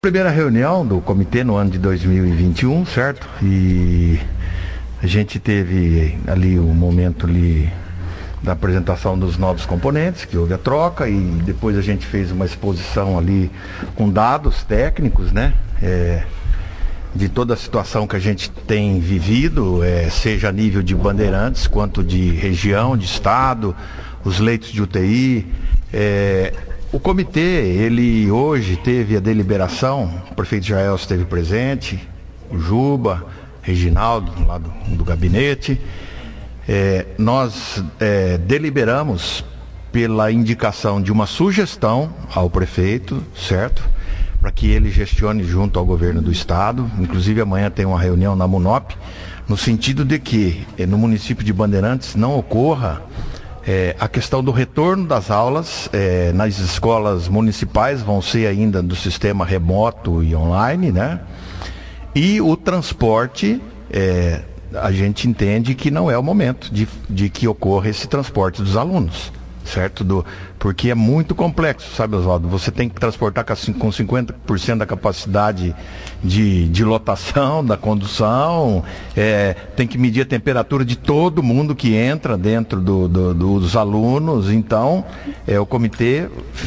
Primeira reunião do comitê no ano de 2021, certo? E a gente teve ali o momento ali da apresentação dos novos componentes, que houve a troca, e depois a gente fez uma exposição ali com dados técnicos, né? De toda a situação que a gente tem vivido, seja a nível de Bandeirantes, quanto de região, de estado, os leitos de UTI. O comitê, ele hoje teve a deliberação, o prefeito Jael esteve presente, o Juba, Reginaldo, lá do gabinete. Nós deliberamos pela indicação de uma sugestão ao prefeito, certo? Para que ele gestione junto ao governo do estado. Inclusive amanhã tem uma reunião na MUNOP, no sentido de que no município de Bandeirantes não ocorra a questão do retorno das aulas nas escolas municipais, vão ser ainda do sistema remoto e online, né? E o transporte, a gente entende que não é o momento de que ocorra esse transporte dos alunos, certo? Porque é muito complexo, sabe, Oswaldo? Você tem que transportar com 50% da capacidade de lotação, da condução, tem que medir a temperatura de todo mundo que entra dentro dos alunos. Então, o comitê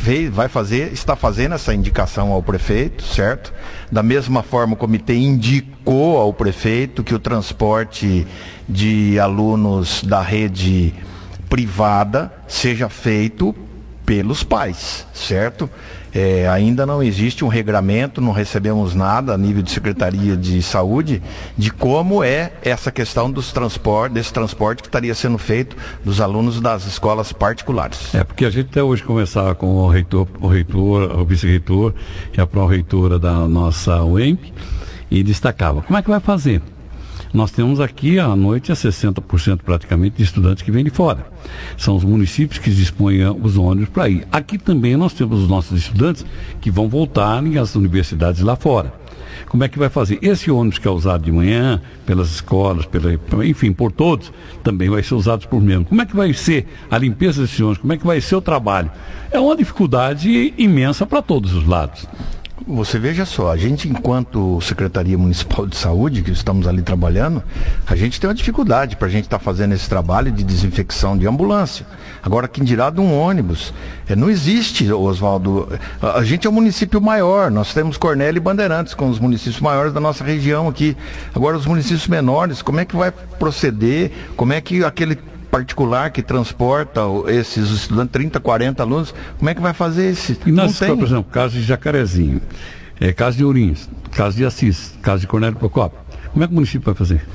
está fazendo essa indicação ao prefeito, certo? Da mesma forma, o comitê indicou ao prefeito que o transporte de alunos da rede privada seja feito pelos pais, certo? Ainda não existe um regramento, não recebemos nada a nível de Secretaria de Saúde de como é essa questão desse transporte que estaria sendo feito dos alunos das escolas particulares. Porque a gente até hoje conversava com o reitor, o vice-reitor e a pró-reitora da nossa UEMP e destacava, como é que vai fazer? Nós temos aqui à noite 60% praticamente de estudantes que vêm de fora. São os municípios que dispõem os ônibus para ir. Aqui também nós temos os nossos estudantes que vão voltar às universidades lá fora. Como é que vai fazer? Esse ônibus que é usado de manhã, pelas escolas, enfim, por todos, também vai ser usado por menos. Como é que vai ser a limpeza desse ônibus? Como é que vai ser o trabalho? É uma dificuldade imensa para todos os lados. Você veja só, a gente enquanto Secretaria Municipal de Saúde, que estamos ali trabalhando, a gente tem uma dificuldade para a gente estar fazendo esse trabalho de desinfecção de ambulância. Agora, quem dirá de um ônibus? Não existe, Oswaldo. A gente é um município maior, nós temos Cornélio e Bandeirantes, com os municípios maiores da nossa região aqui. Agora, os municípios menores, como é que vai proceder? Como é que aquele particular que transporta esses estudantes, 30, 40 alunos, como é que vai fazer esse? E nas escolas, por exemplo, caso de Jacarezinho, caso de Ourinhos, caso de Assis, caso de Cornélio Procópio, como é que o município vai fazer?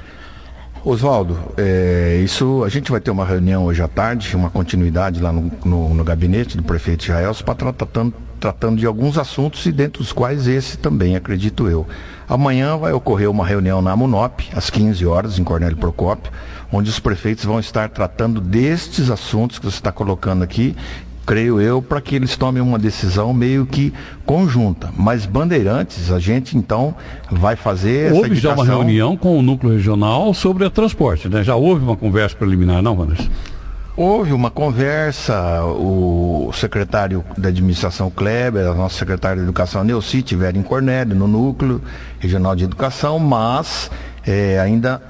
Oswaldo, isso a gente vai ter uma reunião hoje à tarde, uma continuidade lá no gabinete do prefeito Jael, para tratando de alguns assuntos, e dentre os quais esse também, acredito eu. Amanhã vai ocorrer uma reunião na MUNOP, às 15 horas, em Cornélio Procópio, onde os prefeitos vão estar tratando destes assuntos que você está colocando aqui, creio eu, para que eles tomem uma decisão meio que conjunta. Mas Bandeirantes, a gente então vai fazer essa indicação. Houve já uma reunião com o núcleo regional sobre o transporte, né? Já houve uma conversa preliminar, não, Vanessa? Houve uma conversa, o secretário da administração Kleber, a nossa secretária de educação Neuci, estiveram em Cornélio, no núcleo regional de educação, mas ainda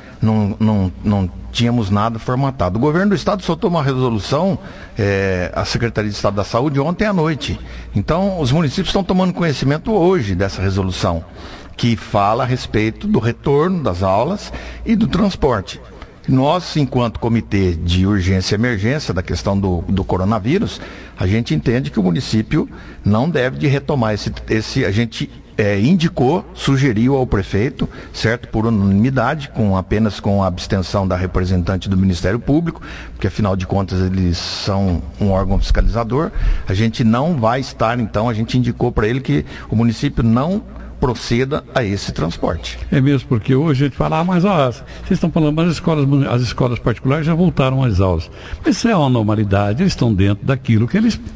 não tínhamos nada formatado. O governo do estado soltou uma resolução, a Secretaria de Estado da Saúde, ontem à noite. Então, os municípios estão tomando conhecimento hoje dessa resolução, que fala a respeito do retorno das aulas e do transporte. Nós, enquanto comitê de urgência e emergência da questão do coronavírus, a gente entende que o município não deve de retomar a gente indicou, sugeriu ao prefeito, certo, por unanimidade, apenas com a abstenção da representante do Ministério Público, porque afinal de contas eles são um órgão fiscalizador. A gente não vai estar, então, a gente indicou para ele que o município não proceda a esse transporte. É mesmo, porque hoje a gente fala, mas vocês estão falando, mas as escolas particulares já voltaram às aulas. Mas isso é uma normalidade, eles estão dentro daquilo que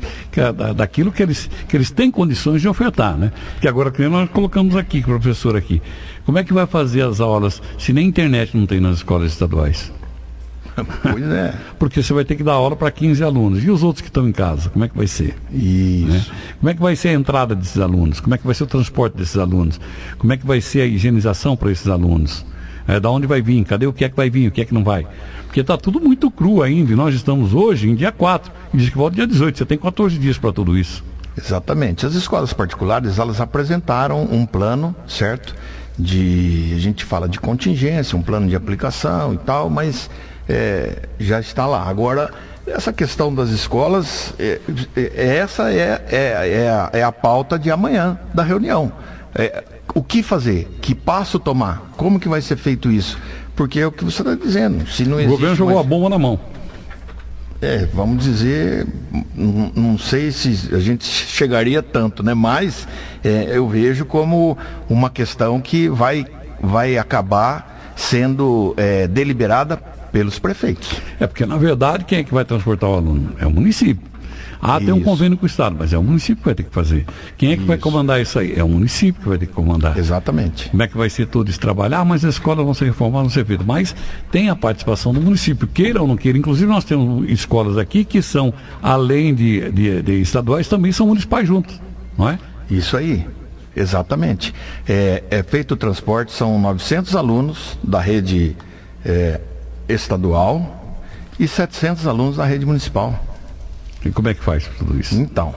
eles têm condições de ofertar, né? Que agora que nós colocamos aqui, professor aqui, como é que vai fazer as aulas se nem internet não tem nas escolas estaduais? Pois é. Porque você vai ter que dar aula para 15 alunos. E os outros que estão em casa, como é que vai ser? Isso. Né? Como é que vai ser a entrada desses alunos? Como é que vai ser o transporte desses alunos? Como é que vai ser a higienização para esses alunos? Da onde vai vir? Cadê o que é que vai vir? O que é que não vai? Porque está tudo muito cru ainda. E nós estamos hoje em dia 4. E diz que volta dia 18. Você tem 14 dias para tudo isso. Exatamente. As escolas particulares, elas apresentaram um plano, certo? A gente fala de contingência, um plano de aplicação e tal, mas já está lá. Agora, essa questão das escolas, essa é a pauta de amanhã da reunião. O que fazer? Que passo tomar? Como que vai ser feito isso? Porque é o que você está dizendo. Se não o governo jogou a bomba na mão. Vamos dizer, não sei se a gente chegaria tanto, né? Mas eu vejo como uma questão que vai acabar sendo deliberada pelos prefeitos. Porque na verdade quem é que vai transportar o aluno? É o município. Tem um convênio com o Estado, mas é o município que vai ter que fazer. Quem é que vai comandar isso aí? É o município que vai ter que comandar. Exatamente. Como é que vai ser todo esse trabalho? Mas as escolas vão ser reformadas, vão ser feitas. Mas tem a participação do município, queira ou não queira. Inclusive nós temos escolas aqui que são, além de estaduais, também são municipais juntos, não é? Isso aí, exatamente. É feito o transporte, são 900 alunos da rede estadual e 700 alunos da rede municipal. E como é que faz tudo isso? Então,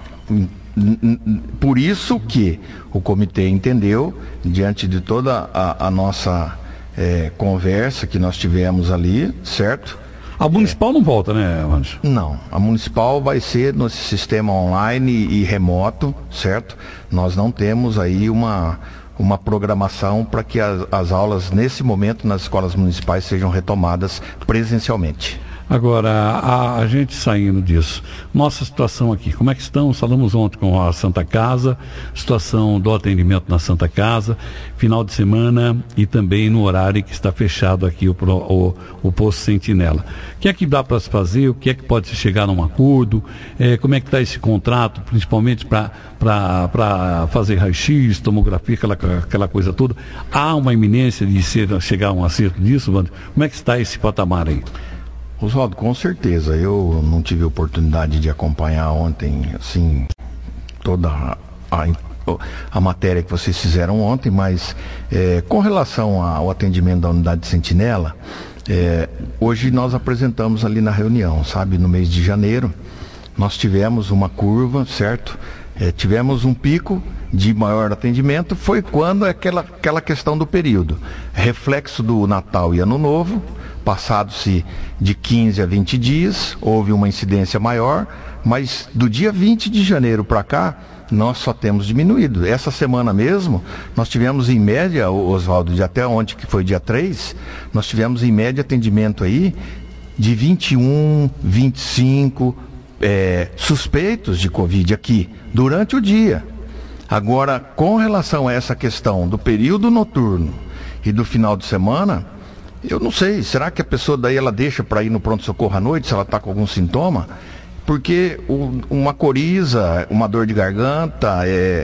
por isso que o comitê entendeu, diante de toda a nossa conversa que nós tivemos ali, certo? A municipal não volta, né, Anjo? Não, a municipal vai ser no sistema online e remoto, certo? Nós não temos aí uma programação para que as aulas, nesse momento, nas escolas municipais sejam retomadas presencialmente. Agora, a gente saindo disso, nossa situação aqui, como é que estamos? Falamos ontem com a Santa Casa, situação do atendimento na Santa Casa, final de semana e também no horário que está fechado aqui o posto Sentinela. O que é que dá para se fazer? O que é que pode se chegar num acordo? Como é que está esse contrato, principalmente para fazer raio-x, tomografia, aquela coisa toda? Há uma iminência de chegar a um acerto disso, Wander? Como é que está esse patamar aí? Oswaldo, com certeza. Eu não tive oportunidade de acompanhar ontem, assim, toda a matéria que vocês fizeram ontem, mas com relação ao atendimento da unidade Sentinela, hoje nós apresentamos ali na reunião, sabe, no mês de janeiro, nós tivemos uma curva, certo? Tivemos um pico de maior atendimento, foi quando aquela questão do período, reflexo do Natal e Ano Novo. Passado-se de 15 a 20 dias, houve uma incidência maior, mas do dia 20 de janeiro para cá, nós só temos diminuído. Essa semana mesmo, nós tivemos em média, Oswaldo, de até ontem, que foi dia 3, nós tivemos em média atendimento aí de 21, 25 suspeitos de Covid aqui, durante o dia. Agora, com relação a essa questão do período noturno e do final de semana, eu não sei, será que a pessoa daí ela deixa para ir no pronto-socorro à noite se ela está com algum sintoma? Porque uma coriza, uma dor de garganta,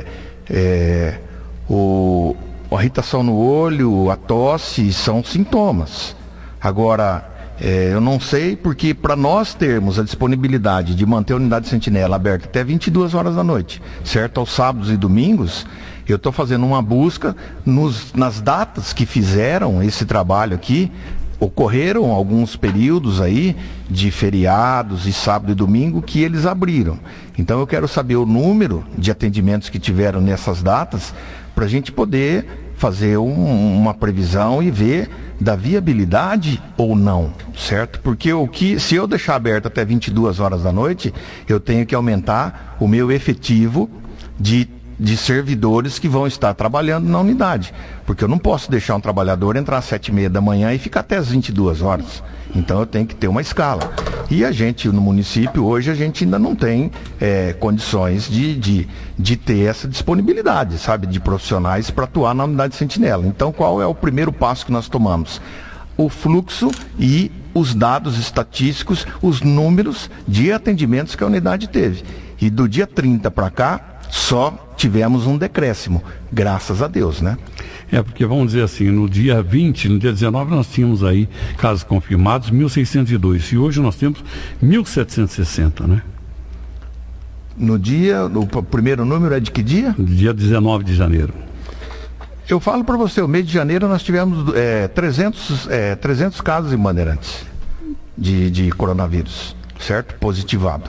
a irritação no olho, a tosse, são sintomas. Agora, eu não sei, porque para nós termos a disponibilidade de manter a unidade Sentinela aberta até 22 horas da noite, certo? Aos sábados e domingos, eu estou fazendo uma busca nas datas que fizeram esse trabalho aqui. Ocorreram alguns períodos aí de feriados e sábado e domingo que eles abriram. Então eu quero saber o número de atendimentos que tiveram nessas datas para a gente poder fazer uma previsão e ver da viabilidade ou não, certo? Porque se eu deixar aberto até 22 horas da noite, eu tenho que aumentar o meu efetivo de servidores que vão estar trabalhando na unidade. Porque eu não posso deixar um trabalhador entrar às 7h30 da manhã e ficar até às 22 horas. Então eu tenho que ter uma escala. E a gente, no município, hoje a gente ainda não tem condições de ter essa disponibilidade, sabe, de profissionais para atuar na unidade Sentinela. Então qual é o primeiro passo que nós tomamos? O fluxo e os dados estatísticos, os números de atendimentos que a unidade teve. E do dia 30 para cá, Só tivemos um decréscimo, graças a Deus, né? Porque vamos dizer assim, no dia 20, no dia 19 nós tínhamos aí casos confirmados 1.602 e hoje nós temos 1.760, né? No dia, o primeiro número é de que dia? Dia 19 de janeiro. Eu falo para você, o mês de janeiro nós tivemos 300 casos em Bandeirantes de coronavírus, certo? Positivado.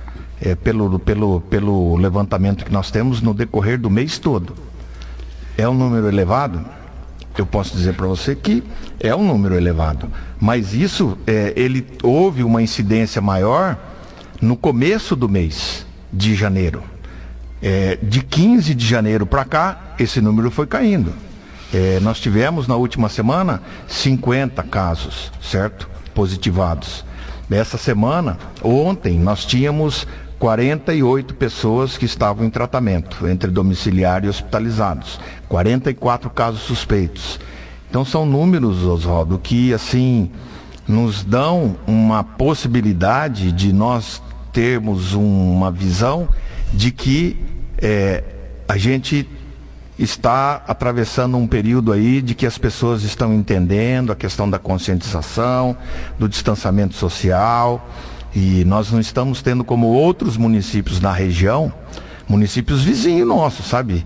Pelo levantamento que nós temos no decorrer do mês todo. É um número elevado? Eu posso dizer para você que é um número elevado. Mas isso, houve uma incidência maior no começo do mês de janeiro. De 15 de janeiro para cá, esse número foi caindo. Nós tivemos na última semana 50 casos, certo? Positivados. Essa semana, ontem, nós tínhamos 48 pessoas que estavam em tratamento, entre domiciliar e hospitalizados. 44 casos suspeitos. Então são números, Oswaldo, que assim nos dão uma possibilidade de nós termos uma visão de que a gente está atravessando um período aí de que as pessoas estão entendendo a questão da conscientização, do distanciamento social. E nós não estamos tendo como outros municípios na região, municípios vizinhos nossos, sabe?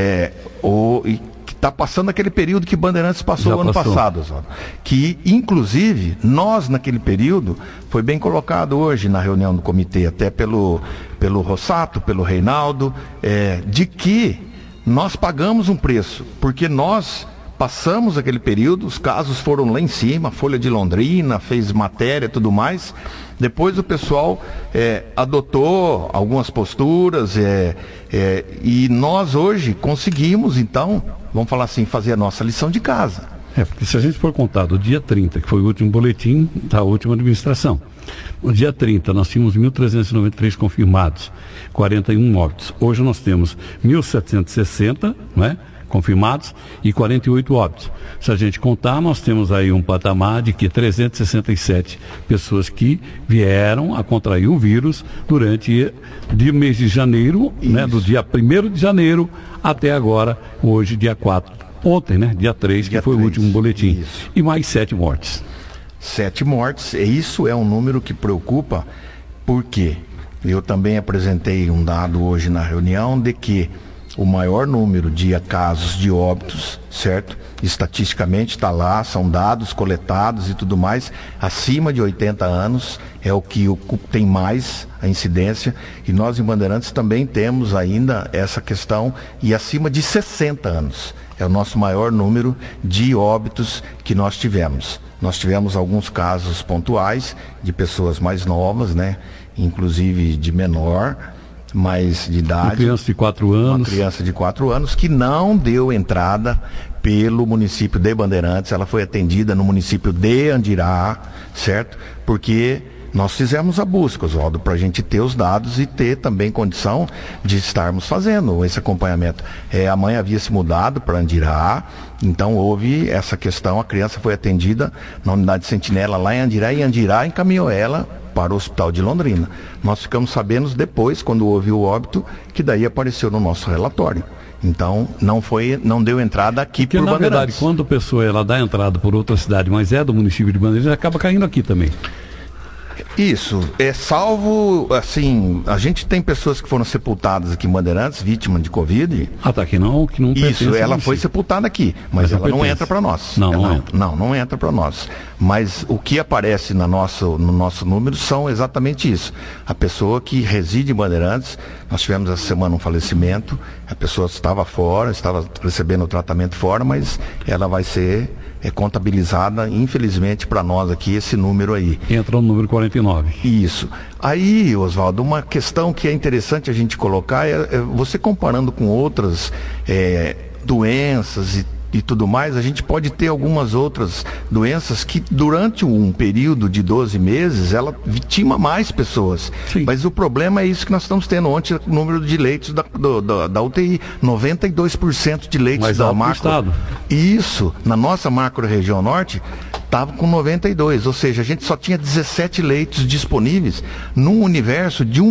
Que está passando aquele período que Bandeirantes passou ano passado, que inclusive nós naquele período, foi bem colocado hoje na reunião do comitê, até pelo Rossato, pelo Reinaldo, de que nós pagamos um preço, porque nós passamos aquele período, os casos foram lá em cima, a Folha de Londrina fez matéria e tudo mais. Depois o pessoal adotou algumas posturas e nós hoje conseguimos, então, vamos falar assim, fazer a nossa lição de casa. Porque se a gente for contar do dia 30, que foi o último boletim da última administração, no dia 30 nós tínhamos 1.393 confirmados, 41 óbitos. Hoje nós temos 1.760, né? Confirmados e 48 óbitos. Se a gente contar, nós temos aí um patamar de que 367 pessoas que vieram a contrair o vírus durante o mês de janeiro, né, do dia 1º de janeiro até agora, hoje, dia 4. Ontem, né, dia 3, que foi o último boletim. Isso. E mais 7 mortes. 7 mortes, e isso é um número que preocupa, porque eu também apresentei um dado hoje na reunião de que o maior número de casos de óbitos, certo? Estatisticamente está lá, são dados coletados e tudo mais, acima de 80 anos é o que tem mais a incidência, e nós em Bandeirantes também temos ainda essa questão, e acima de 60 anos é o nosso maior número de óbitos que nós tivemos. Nós tivemos alguns casos pontuais de pessoas mais novas, né? Inclusive de menor, mais de idade. Uma criança de 4 anos. Uma criança de 4 anos que não deu entrada pelo município de Bandeirantes, ela foi atendida no município de Andirá, certo? Porque nós fizemos a busca, Oswaldo, para a gente ter os dados e ter também condição de estarmos fazendo esse acompanhamento. A mãe havia se mudado para Andirá, então houve essa questão, a criança foi atendida na unidade Sentinela lá em Andirá, e Andirá encaminhou ela para o Hospital de Londrina. Nós ficamos sabendo depois, quando houve o óbito, que daí apareceu no nosso relatório. Então, não deu entrada aqui por Bandeirantes. Porque, na verdade, quando a pessoa ela dá entrada por outra cidade, mas é do município de Bandeirantes, ela acaba caindo aqui também. Isso, salvo, assim, a gente tem pessoas que foram sepultadas aqui em Bandeirantes, vítimas de Covid. Tá, que não Isso, ela foi sepultada aqui, mas ela não entra para nós. Não entra para nós. Mas o que aparece no nosso número são exatamente isso. A pessoa que reside em Bandeirantes, nós tivemos essa semana um falecimento, a pessoa estava fora, estava recebendo o tratamento fora, mas ela vai ser contabilizada, infelizmente, para nós aqui, esse número aí. Entra no número 49. Isso. Aí, Oswaldo, uma questão que é interessante a gente colocar você comparando com outras doenças e tudo mais, a gente pode ter algumas outras doenças que durante um período de 12 meses ela vitima mais pessoas. Sim. Mas o problema é isso que nós estamos tendo ontem, o número de leitos da UTI, 92% de leitos da macro. Estado. Isso, na nossa macro região norte, estava com 92, ou seja, a gente só tinha 17 leitos disponíveis num universo de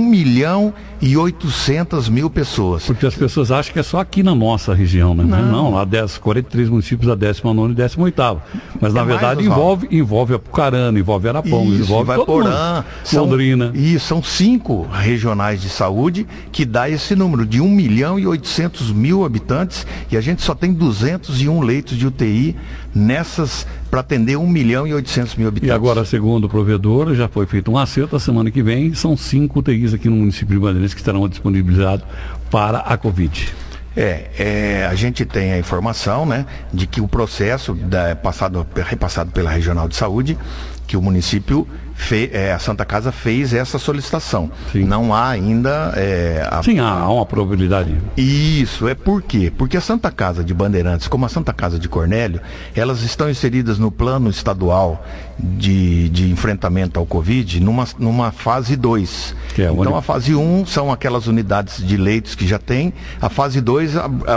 1.800.000 pessoas. Porque as pessoas acham que é só aqui na nossa região, né? Não, lá 43 municípios, a 19ª e 18ª. Mas na verdade envolve Apucarana, envolve Arapongas, envolve Ivaiporã, Londrina. E são 5 regionais de saúde que dá esse número de 1.800.000 habitantes, e a gente só tem 201 leitos de UTI nessas para atender 1.800.000 habitantes. E agora, segundo o provedor, já foi feito um acerto, a semana que vem são 5 UTIs aqui no município de Bandeirantes que estarão disponibilizados para a Covid. A gente tem a informação, né, de que o processo repassado pela Regional de Saúde, que o município a Santa Casa fez essa solicitação. Sim. Não há ainda... Sim, há uma probabilidade. Isso, por quê? Porque a Santa Casa de Bandeirantes, como a Santa Casa de Cornélio, elas estão inseridas no plano estadual de enfrentamento ao Covid numa fase 2. Então a fase 1 são aquelas unidades de leitos que já tem, a fase 2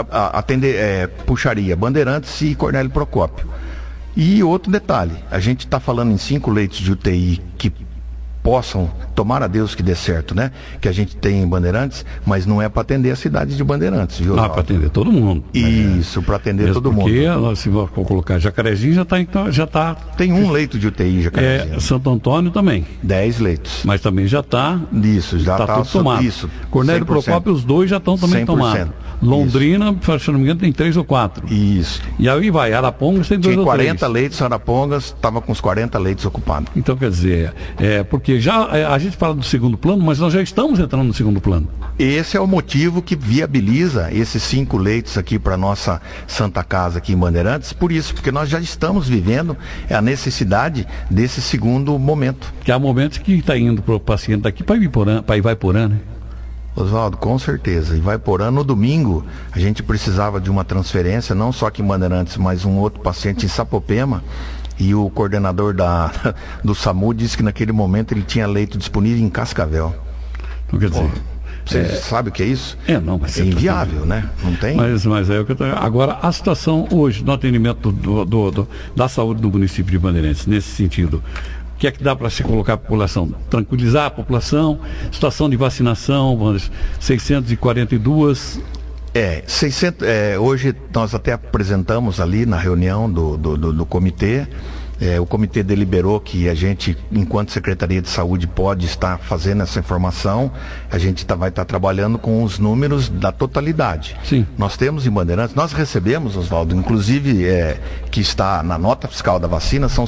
puxaria Bandeirantes e Cornélio Procópio. E outro detalhe, a gente está falando em 5 leitos de UTI que possam, tomara a Deus que dê certo, né? Que a gente tem em Bandeirantes, mas não é para atender a cidade de Bandeirantes, viu? Para atender todo mundo. Isso, para atender todo mundo. Porque, se for colocar Jacarezinho, já tá... Tem um leito de UTI em Jacarezinho. Santo Antônio também. 10 leitos. Mas também já está... Isso, já está tudo tomado. Isso, Cornélio Procópio, os 2 já estão também tomados. Londrina, se não me engano, tem 3 ou 4. Isso. E aí vai, Arapongas tem 2 ou 3. Tinha 40 leitos, Arapongas estava com os 40 leitos ocupados. Então, quer dizer, porque já a gente fala do segundo plano, mas nós já estamos entrando no segundo plano. Esse é o motivo que viabiliza esses 5 leitos aqui para nossa Santa Casa aqui em Bandeirantes, por isso, porque nós já estamos vivendo a necessidade desse segundo momento. Que há momentos que está indo para o paciente daqui para Ivaiporã, né? Oswaldo, com certeza. Ivaiporã, no domingo, a gente precisava de uma transferência, não só aqui em Bandeirantes, mas um outro paciente em Sapopema, e o coordenador do SAMU disse que naquele momento ele tinha leito disponível em Cascavel. Não quer dizer... Você sabe o que é isso? Não, mas é inviável, né? Não tem? Mas é o que eu tô... Agora, a situação hoje no atendimento da saúde do município de Bandeirantes, nesse sentido... O que é que dá para se colocar a população? Tranquilizar a população, situação de vacinação, 642. Hoje nós até apresentamos ali na reunião do comitê. O comitê deliberou que a gente, enquanto Secretaria de Saúde, pode estar fazendo essa informação. A gente vai estar trabalhando com os números da totalidade. Sim. Nós temos em Bandeirantes, nós recebemos, Oswaldo, inclusive que está na nota fiscal da vacina, são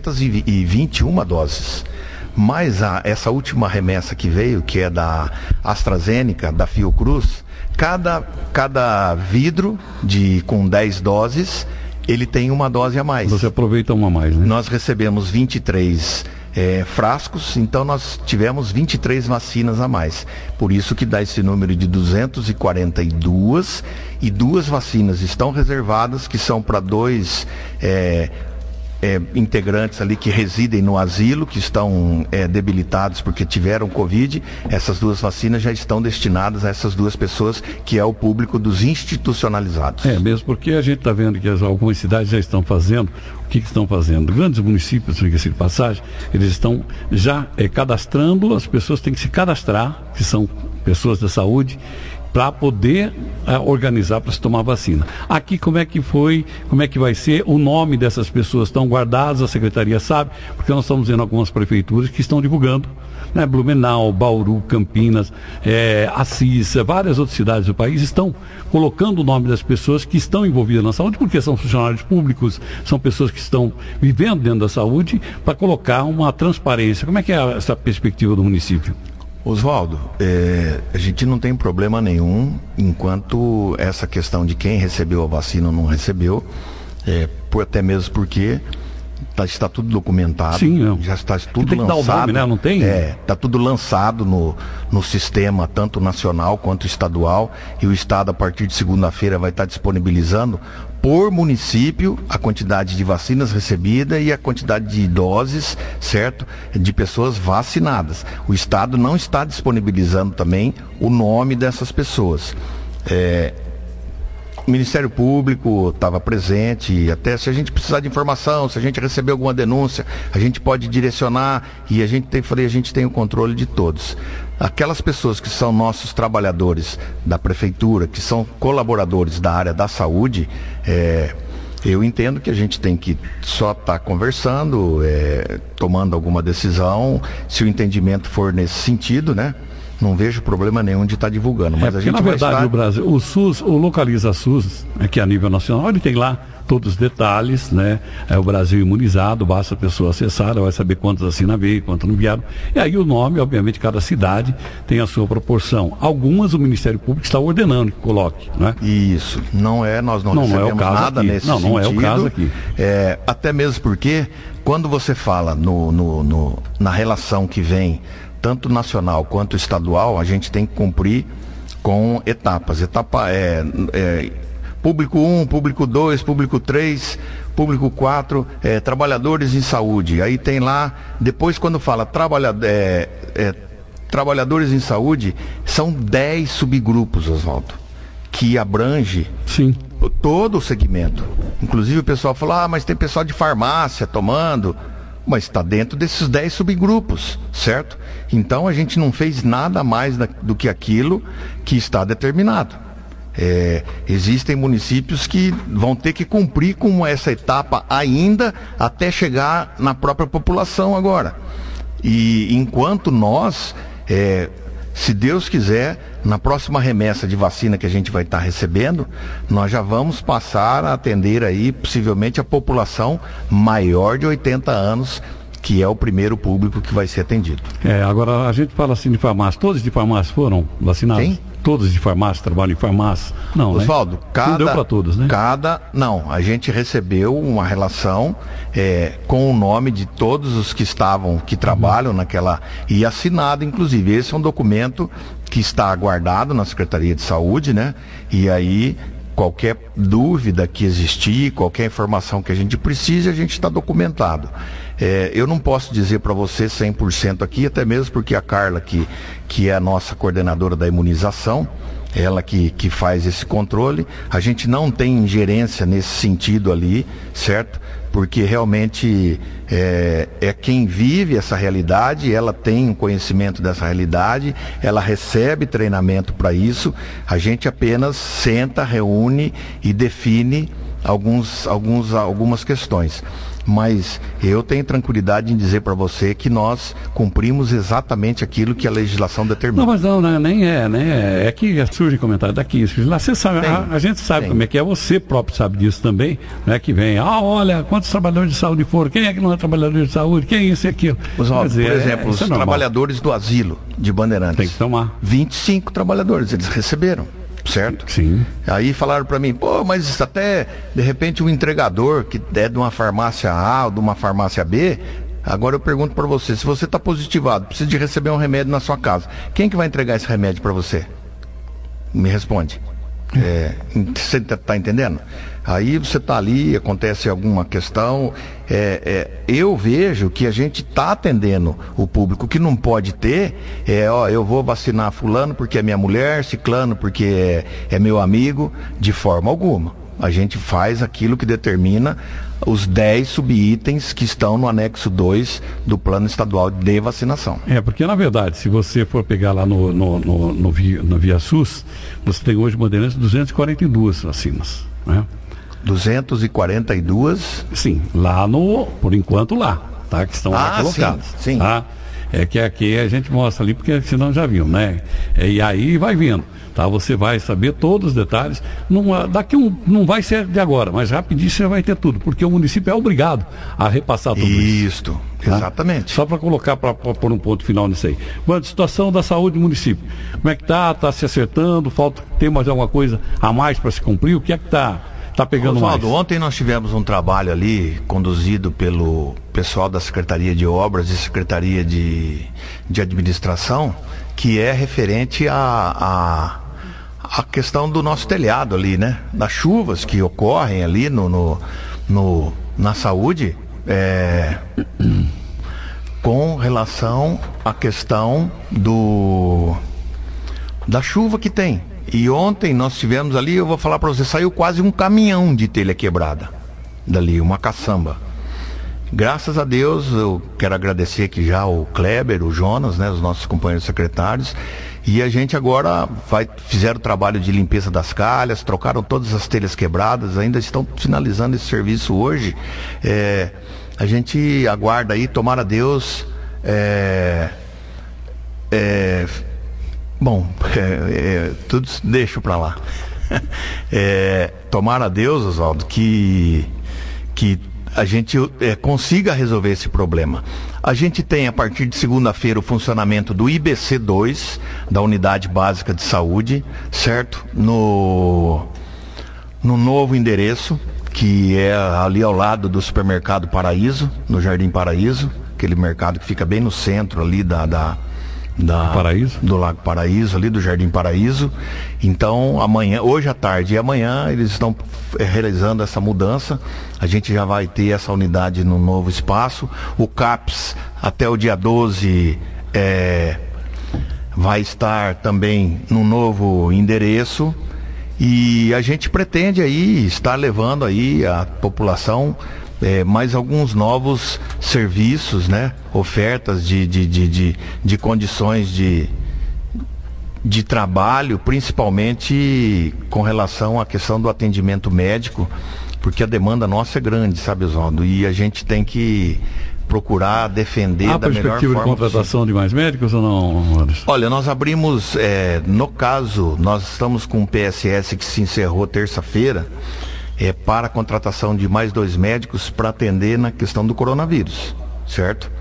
621 doses. Mas essa última remessa que veio, que é da AstraZeneca, da Fiocruz, cada vidro com 10 doses, ele tem uma dose a mais. Você aproveita uma a mais, né? Nós recebemos 23 frascos, então nós tivemos 23 vacinas a mais. Por isso que dá esse número de 242, e 2 vacinas estão reservadas, que são para 2 integrantes ali que residem no asilo, que estão debilitados porque tiveram Covid. Essas 2 vacinas já estão destinadas a essas 2 pessoas, que é o público dos institucionalizados. Mesmo porque a gente está vendo que algumas cidades já estão fazendo. O que estão fazendo? Grandes municípios, diga-se de passagem, eles estão já cadastrando, as pessoas têm que se cadastrar, que são pessoas da saúde, para poder organizar para se tomar vacina. Aqui como é que vai ser, o nome dessas pessoas estão guardados, a secretaria sabe, porque nós estamos vendo algumas prefeituras que estão divulgando, né? Blumenau, Bauru, Campinas, Assis, várias outras cidades do país estão colocando o nome das pessoas que estão envolvidas na saúde, porque são funcionários públicos, são pessoas que estão vivendo dentro da saúde, para colocar uma transparência. Como é que é essa perspectiva do município? Oswaldo, a gente não tem problema nenhum enquanto essa questão de quem recebeu a vacina ou não recebeu, até mesmo porque está tudo documentado. Sim, já está tudo tem que lançado. Dar o nome, né? Não tem? Está tudo lançado no sistema, tanto nacional quanto estadual, e o Estado, a partir de segunda-feira, vai estar disponibilizando por município a quantidade de vacinas recebidas e a quantidade de doses, certo? De pessoas vacinadas. O Estado não está disponibilizando também o nome dessas pessoas. O Ministério Público estava presente, e até se a gente precisar de informação, se a gente receber alguma denúncia, a gente pode direcionar, e a gente tem o controle de todos. Aquelas pessoas que são nossos trabalhadores da prefeitura, que são colaboradores da área da saúde, eu entendo que a gente tem que só estar conversando, tomando alguma decisão, se o entendimento for nesse sentido, né? Não vejo problema nenhum de estar divulgando. Mas a gente na verdade, o Brasil, o SUS, o Localiza SUS, que é a nível nacional, ele tem lá todos os detalhes, né? É o Brasil imunizado, basta a pessoa acessar, ela vai saber quantos assinam veio, quantos não vieram. E aí o nome, obviamente, cada cidade tem a sua proporção. Algumas o Ministério Público está ordenando que coloque, né? Isso, nós não recebemos é o caso nada aqui. nesse sentido. Não é o caso aqui. Até mesmo porque, quando você fala na relação que vem, tanto nacional quanto estadual, a gente tem que cumprir com etapas. Etapa público 1, público 2, público 3, público 4, trabalhadores em saúde. Aí tem lá, depois quando fala trabalhadores em saúde, são 10 subgrupos, Oswaldo, que abrange Sim. todo o segmento. Inclusive o pessoal fala, mas tem pessoal de farmácia tomando, mas está dentro desses 10 subgrupos, certo? Então a gente não fez nada mais do que aquilo que está determinado. Existem municípios que vão ter que cumprir com essa etapa ainda até chegar na própria população agora. E enquanto nós, se Deus quiser, na próxima remessa de vacina que a gente vai estar recebendo, nós já vamos passar a atender aí possivelmente a população maior de 80 anos, que é o primeiro público que vai ser atendido. Agora a gente fala assim de farmácia, todos de farmácia foram vacinados? Quem? Todos de farmácia, trabalham em farmácia? Não, Oswaldo, né? Não deu para todos, né? Não, a gente recebeu uma relação com o nome de todos os que trabalham naquela, e assinado, inclusive. Esse é um documento que está aguardado na Secretaria de Saúde, né? E aí, qualquer dúvida que existir, qualquer informação que a gente precise, a gente está documentado. Eu não posso dizer para você 100% aqui, até mesmo porque a Carla, que é a nossa coordenadora da imunização, ela que faz esse controle, a gente não tem ingerência nesse sentido ali, certo? Porque realmente é quem vive essa realidade, ela tem um conhecimento dessa realidade, ela recebe treinamento para isso, a gente apenas senta, reúne e define algumas questões. Mas eu tenho tranquilidade em dizer para você que nós cumprimos exatamente aquilo que a legislação determina. Não, mas não, nem né? É que surge comentário daqui, lá você sabe, a gente sabe como é que é, você próprio sabe disso também, né? Que vem, olha, quantos trabalhadores de saúde foram, quem é que não é trabalhador de saúde, quem é isso e aquilo. Por exemplo, os trabalhadores do asilo de Bandeirantes. Tem que tomar. 25 trabalhadores, eles receberam. Certo? Sim. Aí falaram para mim, mas até de repente um entregador que é de uma farmácia A ou de uma farmácia B. Agora eu pergunto para você, se você está positivado, precisa de receber um remédio na sua casa, quem que vai entregar esse remédio para você? Me responde. Você está entendendo? Aí você está ali, acontece alguma questão, eu vejo que a gente está atendendo o público. Que não pode ter, eu vou vacinar fulano porque é minha mulher, ciclano porque é meu amigo, de forma alguma. A gente faz aquilo que determina os 10 subitens que estão no anexo 2 do Plano Estadual de Vacinação. Porque na verdade, se você for pegar lá no Via SUS, você tem hoje Bandeirantes 242 vacinas, né? 242? Sim, por enquanto lá, tá? Que estão lá colocados. Sim. Tá? Que aqui a gente mostra ali, porque senão já viu, né? E aí vai vindo, tá? Você vai saber todos os detalhes. Não vai ser de agora, mas rapidinho você vai ter tudo, porque o município é obrigado a repassar tudo isso. Isso, exatamente. Só para colocar, para pôr um ponto final nisso aí. Bom, situação da saúde do município. Como é que tá? Tá se acertando? Tem mais alguma coisa a mais para se cumprir? O que é que tá pegando Oswaldo, mais? ontem nós tivemos um trabalho ali conduzido pelo pessoal da Secretaria de Obras e Secretaria de Administração, que é referente a questão do nosso telhado ali, né? Das chuvas que ocorrem ali na saúde, com relação à questão da chuva que tem. E ontem nós tivemos ali, eu vou falar para você, saiu quase um caminhão de telha quebrada dali, uma caçamba. Graças a Deus, eu quero agradecer aqui já o Kleber, o Jonas, né, os nossos companheiros secretários, e a gente agora fizeram o trabalho de limpeza das calhas, trocaram todas as telhas quebradas, ainda estão finalizando esse serviço hoje. A gente aguarda aí, tomara a Deus, tudo deixo para lá. Tomara a Deus, Oswaldo, que a gente consiga resolver esse problema. A gente tem, a partir de segunda-feira, o funcionamento do IBC2, da Unidade Básica de Saúde, certo? No novo endereço, que é ali ao lado do Supermercado Paraíso, no Jardim Paraíso, aquele mercado que fica bem no centro ali do Lago Paraíso, ali do Jardim Paraíso. Então, hoje à tarde e amanhã, eles estão realizando essa mudança. A gente já vai ter essa unidade no novo espaço. O CAPS, até o dia 12, vai estar também no novo endereço. E a gente pretende aí estar levando aí a população mais alguns novos serviços, né? Ofertas de condições de trabalho, principalmente com relação à questão do atendimento médico, porque a demanda nossa é grande, sabe, Oswaldo? E a gente tem que procurar defender da melhor forma. Há perspectiva de contratação de mais médicos ou não, Anderson? Olha, nós abrimos, no caso, nós estamos com um PSS que se encerrou terça-feira, para a contratação de mais 2 médicos para atender na questão do coronavírus, certo?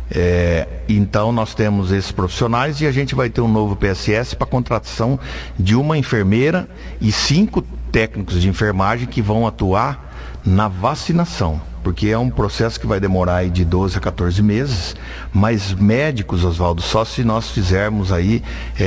Então nós temos esses profissionais e a gente vai ter um novo PSS para contratação de uma enfermeira e 5 técnicos de enfermagem que vão atuar na vacinação, porque é um processo que vai demorar aí de 12 a 14 meses, mas médicos, Oswaldo, só se nós fizermos aí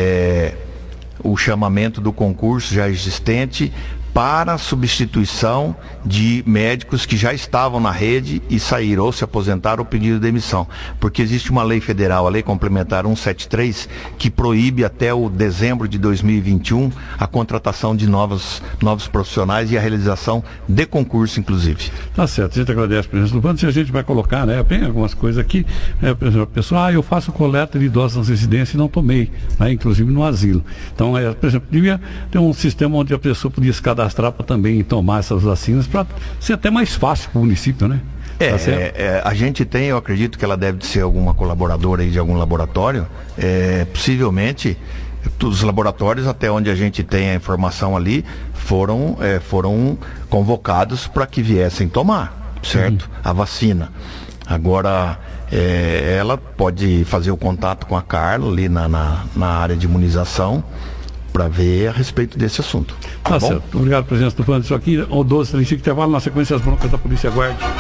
o chamamento do concurso já existente para a substituição de médicos que já estavam na rede e saíram, ou se aposentaram ou pediram demissão. Porque existe uma lei federal, a Lei Complementar 173, que proíbe até o dezembro de 2021 a contratação de novos profissionais e a realização de concurso, inclusive. Tá certo, a gente agradece a presença do Bando. Se a gente vai colocar, né, tem algumas coisas aqui, por exemplo, a pessoa, eu faço coleta de idosos nas residências e não tomei, né, inclusive no asilo. Então, por exemplo, devia ter um sistema onde a pessoa podia se cadastrar para também tomar essas vacinas, para ser até mais fácil para o município, né? A gente tem, eu acredito que ela deve ser alguma colaboradora aí de algum laboratório, possivelmente os laboratórios, até onde a gente tem a informação ali, foram convocados para que viessem tomar, certo? A vacina. Agora, ela pode fazer o contato com a Carla ali na área de imunização, para ver a respeito desse assunto. Tá certo. Obrigado pela presença do Bando. Isso aqui, o 12, intervalo, na sequência as broncas da Polícia Guarda.